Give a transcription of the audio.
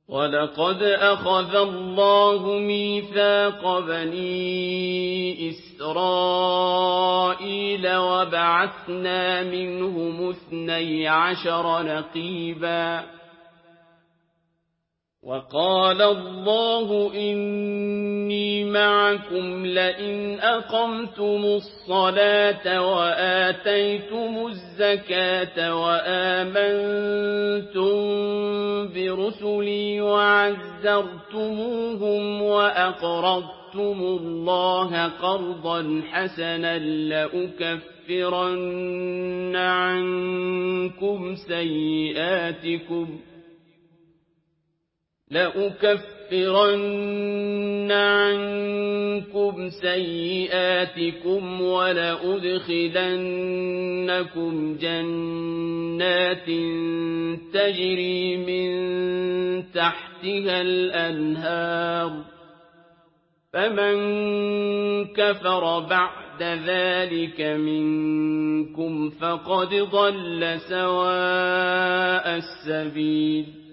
وَلَقَدْ أَخَذَ اللَّهُ مِيثَاقَ بَنِي إِسْرَائِيلَ وَبَعَثْنَا مِنْهُمُ 12 نَقِيبًا ۖ وَقَالَ اللَّهُ إِنِّي مَعَكُمْ لَئِنْ أَقَمْتُمُ الصَّلَاةَ وَآتَيْتُمُ الزَّكَاةَ وَآمَنتُم بِرُسُلِي وَعَزَّرْتُمُوهُمْ وَأَقْرَضْتُمُ اللَّهَ قَرْضًا حَسَنًا لَأُكَفِّرَنَّ عَنكُمْ سَيِّئَاتِكُمْ وَلَأُدْخِلَنَّكُمْ جَنَّاتٍ تَجْرِي مِن تَحْتِهَا الْأَنْهَارُ ۚ فَمَن كَفَرَ بَعْدَ ذَٰلِكَ مِنكُمْ فَقَدْ ضَلَّ سَوَاءَ السَّبِيلِ